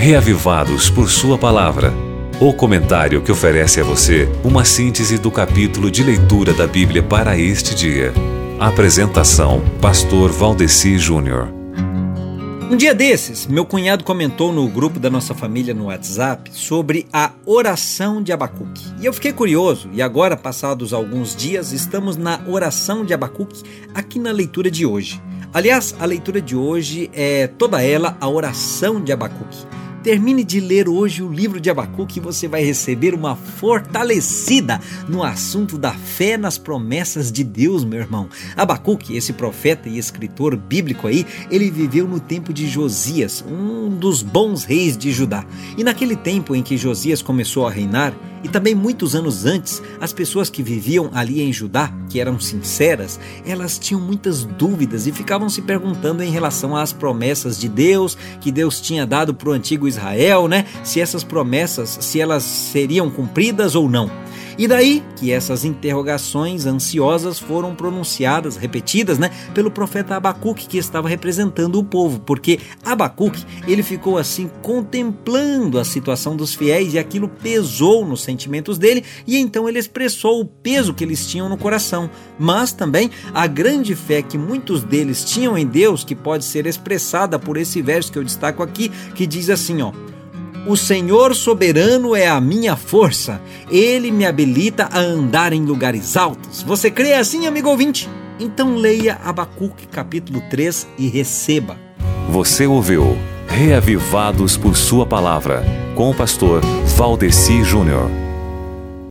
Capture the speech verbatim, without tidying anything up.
reavivados por sua palavra. O comentário que oferece a você uma síntese do capítulo de leitura da Bíblia para este dia. Apresentação, Pastor Valdeci Júnior. Um dia desses, meu cunhado comentou no grupo da nossa família no WhatsApp sobre a oração de Abacuque. E eu fiquei curioso, e agora, passados alguns dias, estamos na oração de Abacuque aqui na leitura de hoje. Aliás, a leitura de hoje é toda ela a oração de Abacuque. Termine de ler hoje o livro de Abacuque e você vai receber uma fortalecida no assunto da fé nas promessas de Deus, meu irmão. Abacuque, esse profeta e escritor bíblico aí, ele viveu no tempo de Josias, um dos bons reis de Judá. E naquele tempo em que Josias começou a reinar, e também muitos anos antes, as pessoas que viviam ali em Judá, que eram sinceras, elas tinham muitas dúvidas e ficavam se perguntando em relação às promessas de Deus, que Deus tinha dado para o antigo Israel, né? Se essas promessas, se elas seriam cumpridas ou não. E daí que essas interrogações ansiosas foram pronunciadas, repetidas, né, pelo profeta Abacuque, que estava representando o povo, porque Abacuque, ele ficou assim contemplando a situação dos fiéis e aquilo pesou nos sentimentos dele e então ele expressou o peso que eles tinham no coração, mas também a grande fé que muitos deles tinham em Deus, que pode ser expressada por esse verso que eu destaco aqui, que diz assim, ó: o Senhor soberano é a minha força, Ele me habilita a andar em lugares altos. Você crê assim, amigo ouvinte? Então leia Abacuque capítulo três e receba. Você ouviu Reavivados por Sua Palavra, com o pastor Valdeci Júnior.